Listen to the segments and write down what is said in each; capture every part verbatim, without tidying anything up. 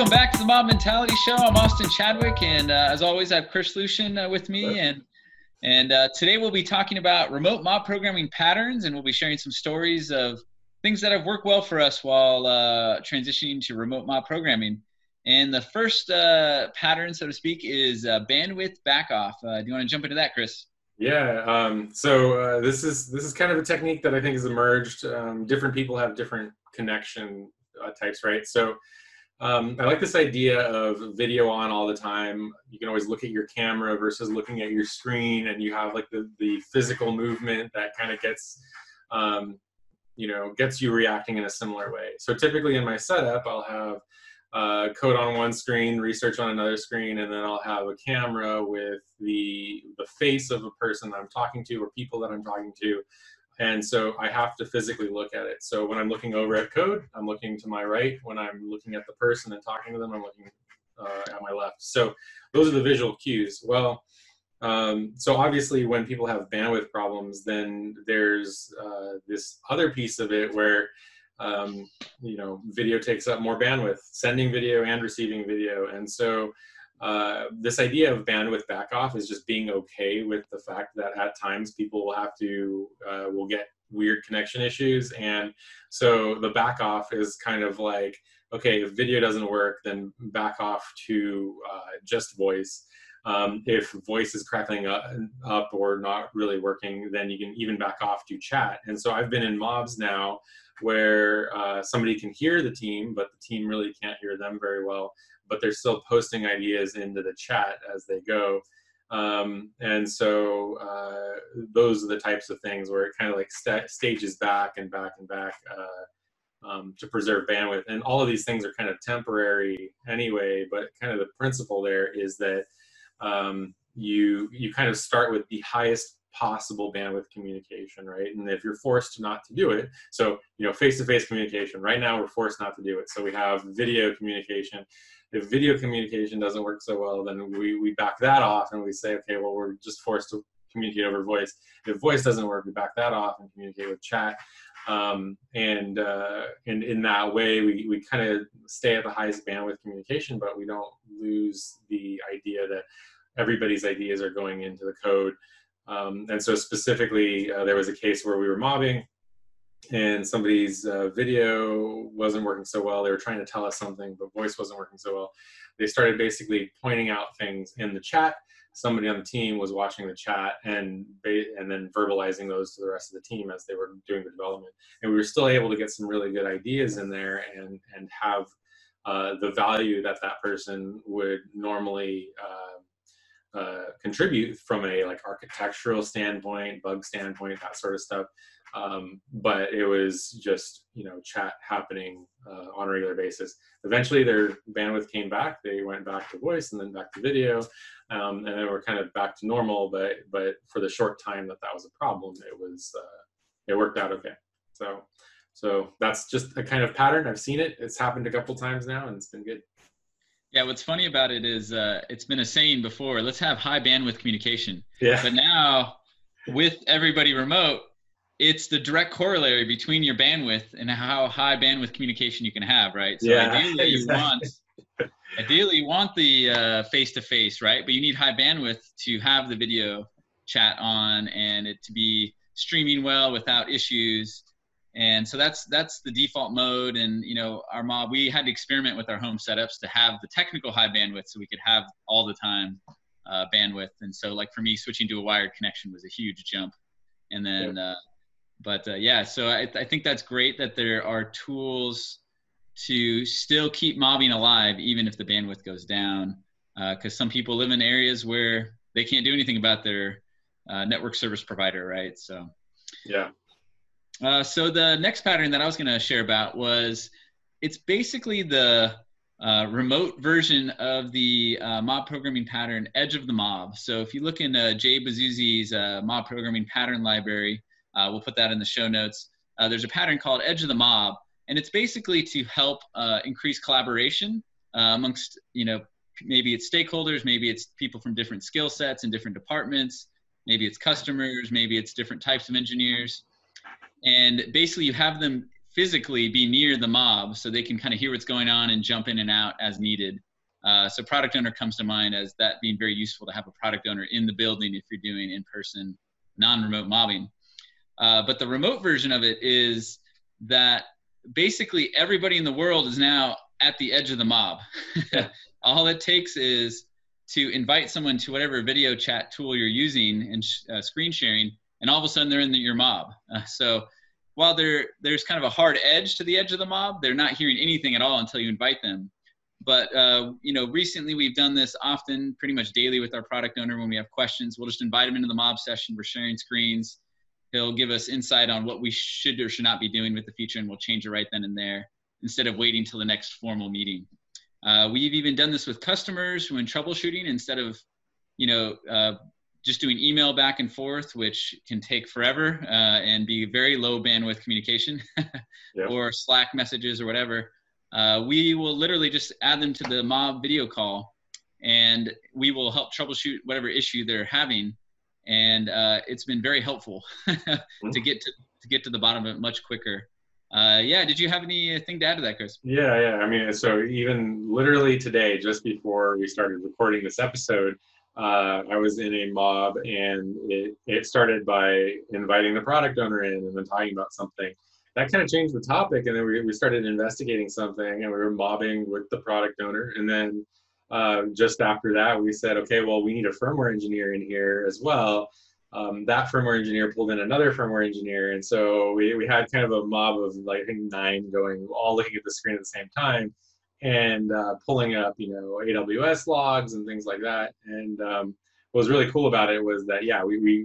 Welcome back to the Mob Mentality Show. I'm Austin Chadwick, and uh, as always, I have Chris Lucian uh, with me. And and uh, today we'll be talking about remote mob programming patterns, and we'll be sharing some stories of things that have worked well for us while uh, transitioning to remote mob programming. And the first uh, pattern, so to speak, is uh, bandwidth backoff. Uh, do you want to jump into that, Chris? Yeah. Um, so uh, this is this is kind of a technique that I think has emerged. Um, different people have different connection uh, types, right? So um, I like this idea of video on all the time. You can always look at your camera versus looking at your screen, and you have like the the physical movement that kind of gets um, you know gets you reacting in a similar way. So typically in my setup, I'll have Uh, code on one screen, research on another screen, and then I'll have a camera with the the face of a person I'm talking to or people that I'm talking to. And so I have to physically look at it. So when I'm looking over at code, I'm looking to my right. When I'm looking at the person and talking to them, I'm looking uh, at my left. So those are the visual cues. Well, um, so obviously when people have bandwidth problems, then there's uh, this other piece of it where Um, you know, video takes up more bandwidth, sending video and receiving video. And so uh, this idea of bandwidth backoff is just being okay with the fact that at times people will have to, uh, will get weird connection issues. And so the backoff is kind of like, okay, if video doesn't work, then back off to uh, just voice. Um, if voice is crackling up, up or not really working, then you can even back off to chat. And so I've been in mobs now where uh, somebody can hear the team, but the team really can't hear them very well, but they're still posting ideas into the chat as they go. Um, and so uh, those are the types of things where it kind of like st stages back and back and back uh, um, to preserve bandwidth. And all of these things are kind of temporary anyway, but kind of the principle there is that um, you, you kind of start with the highest possible bandwidth communication, right? And if you're forced not to do it, so, you know, face-to-face communication, right now we're forced not to do it. So we have video communication. If video communication doesn't work so well, then we, we back that off and we say, okay, well, we're just forced to communicate over voice. If voice doesn't work, we back that off and communicate with chat. Um, and, uh, and in that way, we, we kind of stay at the highest bandwidth communication, but we don't lose the idea that everybody's ideas are going into the code. Um, and so specifically, uh, there was a case where we were mobbing and somebody's uh, video wasn't working so well. They were trying to tell us something, but voice wasn't working so well. They started basically pointing out things in the chat. Somebody on the team was watching the chat and, and then verbalizing those to the rest of the team as they were doing the development. And we were still able to get some really good ideas in there and, and have uh, the value that that person would normally uh, Uh, contribute from a like architectural standpoint, bug standpoint, that sort of stuff. Um, but it was just, you know, chat happening uh, on a regular basis. Eventually their bandwidth came back. They went back to voice and then back to video. Um, and then we're kind of back to normal, but, but for the short time that that was a problem, it was, uh, it worked out okay. So, so that's just a kind of pattern. I've seen it. It's happened a couple times now and it's been good. Yeah, what's funny about it is uh, it's been a saying before, let's have high bandwidth communication. Yeah. But now, with everybody remote, it's the direct corollary between your bandwidth and how high bandwidth communication you can have, right? So yeah, ideally, you exactly. want, ideally you want the uh, face-to-face, right? But you need high bandwidth to have the video chat on and it to be streaming well without issues. And so that's that's the default mode. And, you know, our mob, we had to experiment with our home setups to have the technical high bandwidth so we could have all the time uh, bandwidth. And so, like, for me, switching to a wired connection was a huge jump. And then, yeah. uh, but uh, yeah, so I, I think that's great that there are tools to still keep mobbing alive, even if the bandwidth goes down. Because uh, some people live in areas where they can't do anything about their uh, network service provider, right? So, yeah. Uh, so the next pattern that I was going to share about was, it's basically the uh, remote version of the uh, mob programming pattern, Edge of the Mob. So if you look in uh, Jay Bazuzzi's uh, mob programming pattern library, uh, we'll put that in the show notes. Uh, there's a pattern called Edge of the Mob, and it's basically to help uh, increase collaboration uh, amongst, you know, maybe it's stakeholders, maybe it's people from different skill sets and different departments, maybe it's customers, maybe it's different types of engineers. And basically you have them physically be near the mob so they can kind of hear what's going on and jump in and out as needed. Uh, so product owner comes to mind as that being very useful to have a product owner in the building if you're doing in-person, non-remote mobbing. Uh, but the remote version of it is that basically everybody in the world is now at the edge of the mob. Yeah. All it takes is to invite someone to whatever video chat tool you're using and sh uh, screen sharing, and all of a sudden they're in the, your mob. Uh, so while there, there's kind of a hard edge to the edge of the mob, they're not hearing anything at all until you invite them. But, uh, you know, recently we've done this often, pretty much daily with our product owner. When we have questions, we'll just invite them into the mob session. We're sharing screens. He'll give us insight on what we should or should not be doing with the feature, and we'll change it right then and there instead of waiting till the next formal meeting. Uh, we've even done this with customers when troubleshooting, instead of, you know, uh, just doing email back and forth, which can take forever uh, and be very low bandwidth communication, yep. or Slack messages or whatever. Uh, we will literally just add them to the mob video call, and we will help troubleshoot whatever issue they're having. And uh, it's been very helpful to get to, to get to the bottom of it much quicker. Uh, yeah, did you have anything to add to that, Chris? Yeah, yeah. I mean, so even literally today, just before we started recording this episode, uh, I was in a mob, and it, it started by inviting the product owner in and then talking about something. That kind of changed the topic, and then we, we started investigating something, and we were mobbing with the product owner. And then uh, just after that, we said, okay, well, we need a firmware engineer in here as well. Um, that firmware engineer pulled in another firmware engineer. And so we, we had kind of a mob of, like, I think nine going, all looking at the screen at the same time, and uh, pulling up, you know, A W S logs and things like that. And um, what was really cool about it was that, yeah, we, we,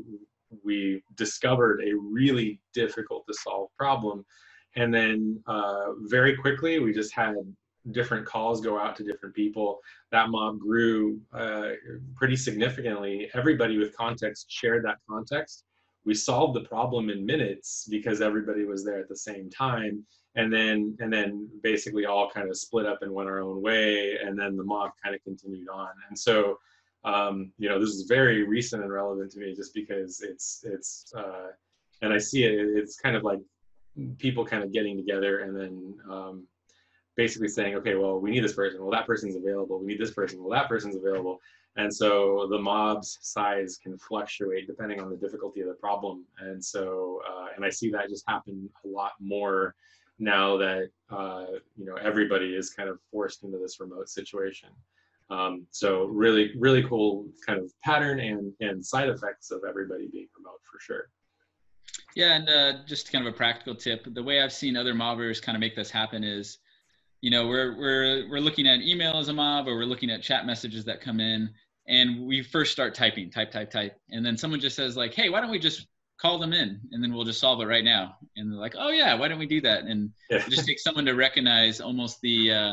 we discovered a really difficult to solve problem. And then uh, very quickly, we just had different calls go out to different people. That mob grew uh, pretty significantly. Everybody with context shared that context. We solved the problem in minutes because everybody was there at the same time. And then, and then basically all kind of split up and went our own way. And then the mob kind of continued on. And so, um, you know, this is very recent and relevant to me just because it's, it's, uh, and I see it, it's kind of like people kind of getting together and then um, basically saying, okay, well, we need this person. Well, that person's available. We need this person. Well, that person's available. And so the mob's size can fluctuate depending on the difficulty of the problem. And so, uh, and I see that just happen a lot more now that, uh, you know, everybody is kind of forced into this remote situation. Um, so really, really cool kind of pattern and, and side effects of everybody being remote for sure. Yeah, and uh, just kind of a practical tip, the way I've seen other mobbers kind of make this happen is, you know, we're, we're, we're looking at email as a mob, or we're looking at chat messages that come in, and we first start typing, type, type, type. And then someone just says like, hey, why don't we just call them in and then we'll just solve it right now. And they're like, oh yeah, why don't we do that? And yeah. It just takes someone to recognize almost the, uh,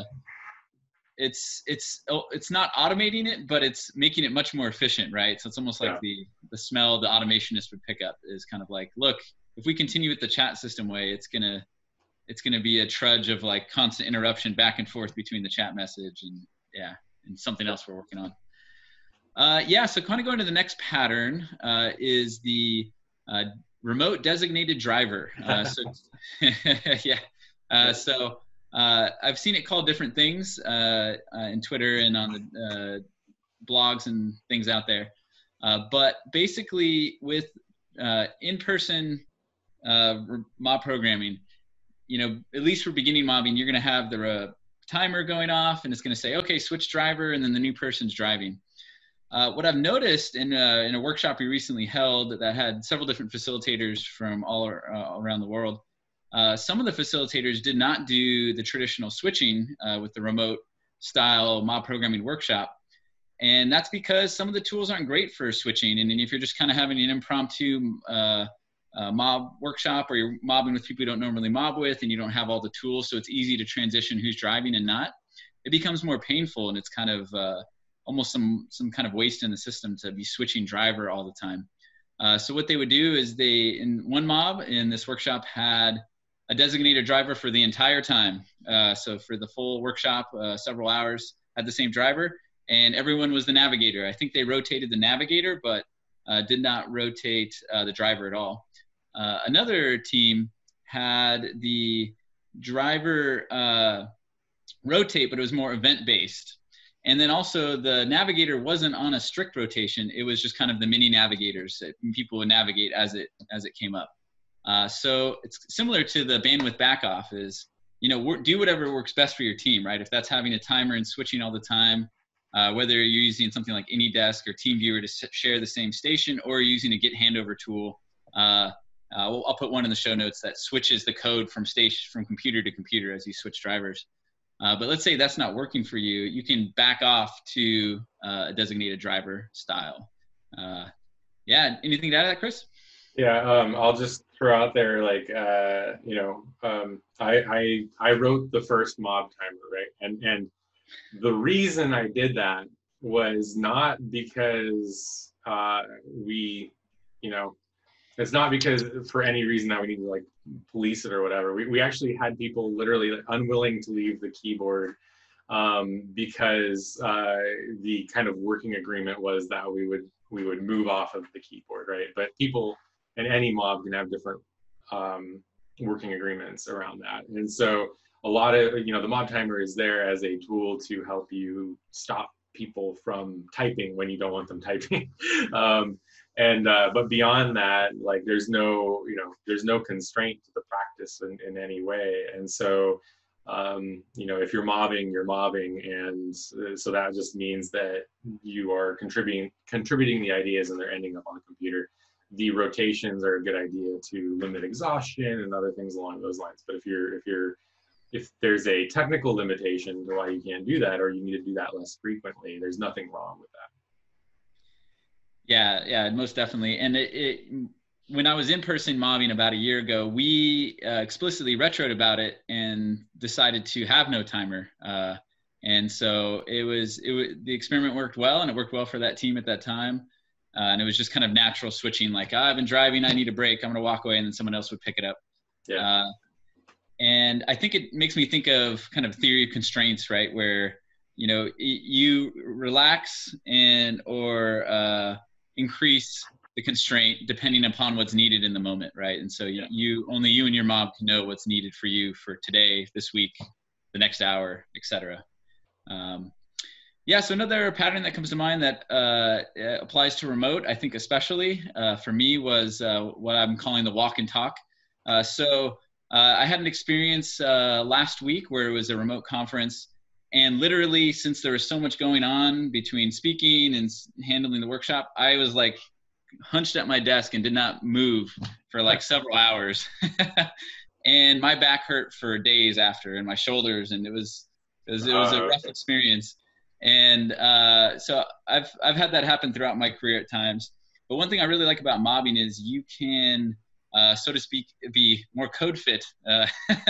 it's, it's, it's not automating it, but it's making it much more efficient, right? So it's almost like yeah. the, the smell the automationist would pick up is kind of like, look, if we continue with the chat system way, it's going to, it's going to be a trudge of like constant interruption back and forth between the chat message and yeah, and something else we're working on. Uh, yeah, so kind of going to the next pattern uh, is the uh, remote designated driver. Uh, so yeah, uh, so uh, I've seen it called different things uh, uh, in Twitter and on the uh, blogs and things out there. Uh, but basically with uh, in-person uh, mob programming, you know, at least for beginning mobbing, you're going to have the uh, timer going off and it's going to say, okay, switch driver, and then the new person's driving. Uh, what I've noticed in a, in a workshop we recently held that had several different facilitators from all uh, around the world, uh, some of the facilitators did not do the traditional switching uh, with the remote style mob programming workshop. And that's because some of the tools aren't great for switching. And then if you're just kind of having an impromptu uh, uh, mob workshop, or you're mobbing with people you don't normally mob with and you don't have all the tools, so it's easy to transition who's driving and not, it becomes more painful, and it's kind of uh, almost some, some kind of waste in the system to be switching driver all the time. Uh, so what they would do is they, in one mob in this workshop, had a designated driver for the entire time. Uh, so for the full workshop, uh, several hours, had the same driver, and everyone was the navigator. I think they rotated the navigator, but uh, did not rotate uh, the driver at all. Uh, another team had the driver uh, rotate, but it was more event based. And then also the navigator wasn't on a strict rotation. It was just kind of the mini navigators that people would navigate as it, as it came up. Uh, so it's similar to the bandwidth back off is, you know, do whatever works best for your team, right? If that's having a timer and switching all the time, uh, whether you're using something like AnyDesk or TeamViewer to share the same station, or using a Git handover tool, uh, uh, we'll, I'll put one in the show notes that switches the code from station, from computer to computer as you switch drivers. Uh, but let's say that's not working for you. You can back off to uh, a designated driver style. Uh, yeah, anything to add to that, Chris? Yeah, um, I'll just throw out there, like, uh, you know, um, I, I I wrote the first mob timer, right? And and the reason I did that was not because uh, we, you know, it's not because for any reason that we need to like police it or whatever. We we actually had people literally like, unwilling to leave the keyboard um, because uh, the kind of working agreement was that we would we would move off of the keyboard, right? But people. And any mob can have different um, working agreements around that. And so a lot of, you know, the mob timer is there as a tool to help you stop people from typing when you don't want them typing. um, and, uh, but beyond that, like there's no, you know, there's no constraint to the practice in, in any way. And so, um, you know, if you're mobbing, you're mobbing. And so that just means that you are contributing, contributing the ideas and they're ending up on the computer. The rotations are a good idea to limit exhaustion and other things along those lines. But if you're, if you're, if there's a technical limitation to why you can't do that, or you need to do that less frequently, there's nothing wrong with that. Yeah, yeah, most definitely. And it, it when I was in person mobbing about a year ago, we uh, explicitly retroed about it and decided to have no timer. Uh, and so it was, it was, the experiment worked well, and it worked well for that team at that time. Uh, and it was just kind of natural switching, like, oh, I've been driving, I need a break, I'm going to walk away, and then someone else would pick it up. Yeah. Uh, and I think it makes me think of kind of theory of constraints, right? Where, you know, you relax and or uh, increase the constraint depending upon what's needed in the moment, right? And so yeah. you, only you and your mob can know what's needed for you for today, this week, the next hour, et cetera. Um, Yeah, so another pattern that comes to mind that uh, applies to remote, I think especially uh, for me, was uh, what I'm calling the walk and talk. Uh, so uh, I had an experience uh, last week where it was a remote conference, and literally, since there was so much going on between speaking and handling the workshop, I was like hunched at my desk and did not move for like several hours. And my back hurt for days after, and my shoulders, and it was it was, it was a rough experience. And uh, so I've, I've had that happen throughout my career at times. But one thing I really like about mobbing is you can, uh, so to speak, be more code fit uh,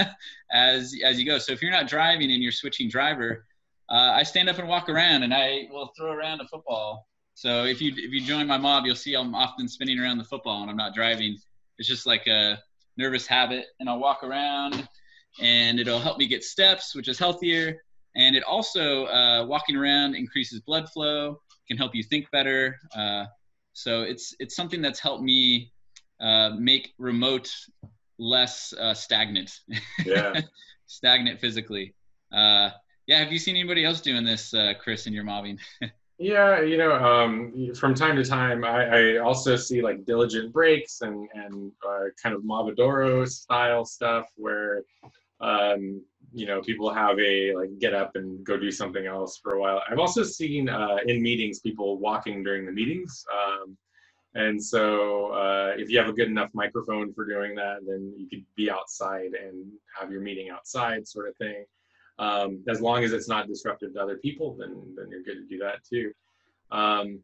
as, as you go. So if you're not driving and you're switching driver, uh, I stand up and walk around, and I will throw around a football. So if you, if you join my mob, you'll see I'm often spinning around the football when I'm not driving. It's just like a nervous habit, and I'll walk around, and it'll help me get steps, which is healthier. And it also, uh, walking around increases blood flow, can help you think better. Uh, so it's it's something that's helped me uh, make remote less uh, stagnant. Yeah. Stagnant physically. Uh, yeah, have you seen anybody else doing this, uh, Chris, in your mobbing? Yeah, you know, um, from time to time, I, I also see like diligent breaks and, and uh, kind of Mobadoro style stuff where, um, you know, people have a like get up and go do something else for a while. I've also seen uh, in meetings people walking during the meetings. Um, and so uh, if you have a good enough microphone for doing that, then you could be outside and have your meeting outside sort of thing. Um, as long as it's not disruptive to other people, then, then you're good to do that too. Um,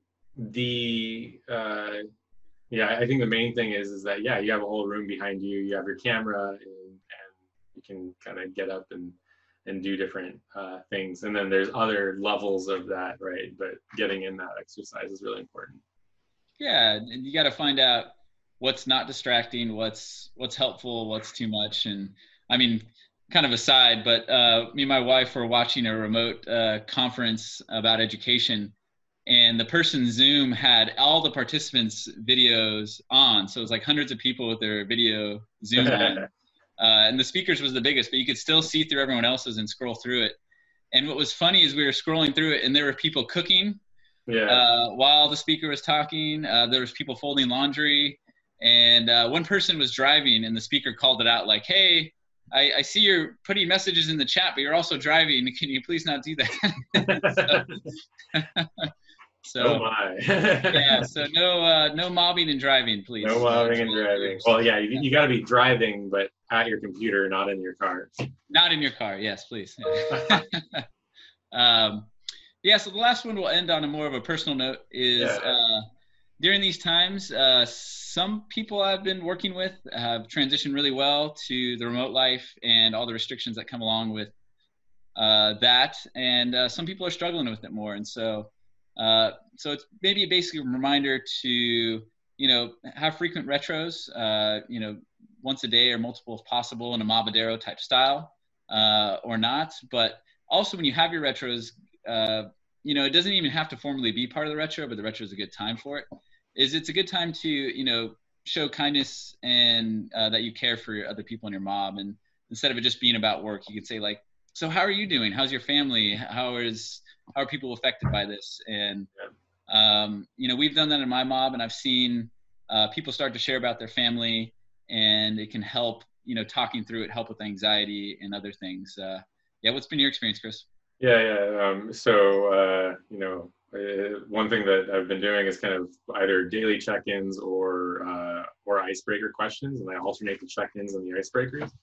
the, uh, yeah, I think the main thing is, is that, yeah, you have a whole room behind you, you have your camera, and, and you can kind of get up and, and do different uh, things. And then there's other levels of that, right? But getting in that exercise is really important. Yeah, and you got to find out what's not distracting, what's, what's helpful, what's too much. And I mean, kind of aside, but uh, me and my wife were watching a remote uh, conference about education, and the person Zoom had all the participants' videos on. So it was like hundreds of people with their video Zoom on. Uh, and the speakers was the biggest, but you could still see through everyone else's and scroll through it. And what was funny is we were scrolling through it and there were people cooking Yeah. uh, while the speaker was talking. Uh, there was people folding laundry, and uh, one person was driving and the speaker called it out like, hey, I, I see you're putting messages in the chat, but you're also driving. Can you please not do that? so, so oh my. yeah, so no uh, no mobbing and driving, please. No mobbing and driving. Well, yeah, you, you got to be driving, but at your computer, not in your car. Not in your car, yes, please. Yeah. um, yeah, so the last one we'll end on a more of a personal note is Yeah. uh, during these times, uh, some people I've been working with have transitioned really well to the remote life and all the restrictions that come along with uh, that. And uh, some people are struggling with it more. And so, uh, so it's maybe basically a reminder to, you know, have frequent retros, uh, you know, once a day or multiple if possible in a Mobadero type style uh, or not. But also when you have your retros, uh, you know, it doesn't even have to formally be part of the retro, but the retro is a good time for it. Is it's a good time to, you know, show kindness and uh, that you care for your other people in your mob. And instead of it just being about work, you could say like, so how are you doing? How's your family? How is, how are people affected by this? And, um, you know, we've done that in my mob, and I've seen uh, people start to share about their family, and it can help, you know, talking through it, help with anxiety and other things. Uh, yeah. What's been your experience, Chris? Yeah, yeah. Um, so, uh, you know, uh, one thing that I've been doing is kind of either daily check-ins or uh, or icebreaker questions, and I alternate the check-ins and the icebreakers.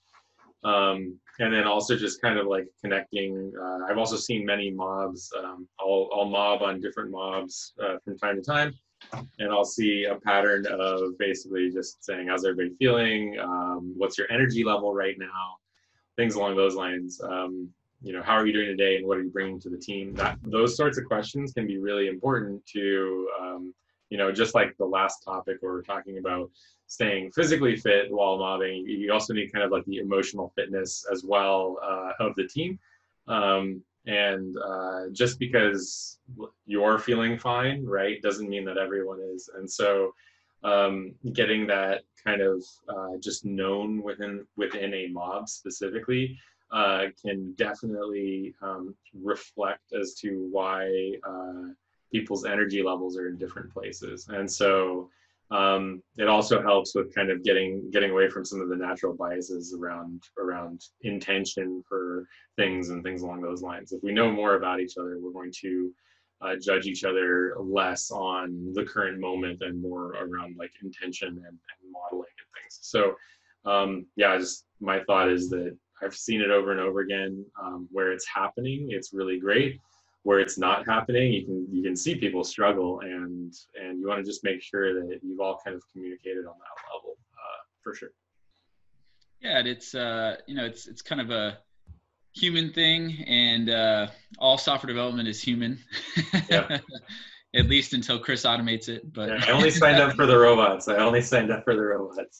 Um, and then also just kind of like connecting. Uh, I've also seen many mobs. Um, I'll, I'll mob on different mobs uh, from time to time, and I'll see a pattern of basically just saying, how's everybody feeling? Um, what's your energy level right now? Things along those lines. Um, you know, how are you doing today and what are you bringing to the team? That those sorts of questions can be really important to, um, you know, just like the last topic where we're talking about staying physically fit while mobbing, you also need kind of like the emotional fitness as well uh, of the team. Um, and uh, just because you're feeling fine, right, doesn't mean that everyone is. And so um, getting that kind of uh, just known within within a mob specifically uh, can definitely um, reflect as to why uh, people's energy levels are in different places. And so um, it also helps with kind of getting getting away from some of the natural biases around around intention for things and things along those lines. If we know more about each other, we're going to uh, judge each other less on the current moment and more around like intention and, and modeling and things. So um, yeah, just my thought is that I've seen it over and over again. Um, where it's happening, it's really great. Where it's not happening, you can you can see people struggle, and and you want to just make sure that you've all kind of communicated on that level uh, for sure. Yeah, it's uh, you know, it's it's kind of a human thing, and uh, all software development is human. Yeah. At least until Chris automates it. But yeah, I only signed up for the robots. I only signed up for the robots.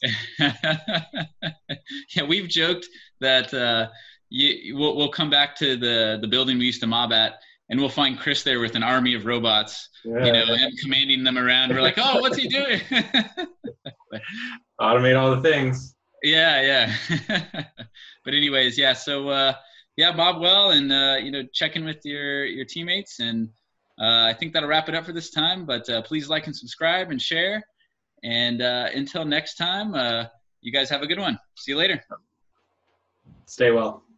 Yeah, we've joked that uh, you, we'll, we'll come back to the the building we used to mob at, and we'll find Chris there with an army of robots, yeah. you know, and commanding them around. We're like, oh, what's he doing? Automate all the things. Yeah, yeah. But anyways, yeah. So uh, yeah, mob well, and uh, you know, check in with your your teammates, and uh, I think that'll wrap it up for this time. But uh, please like and subscribe and share. And uh, until next time, uh, you guys have a good one. See you later. Stay well.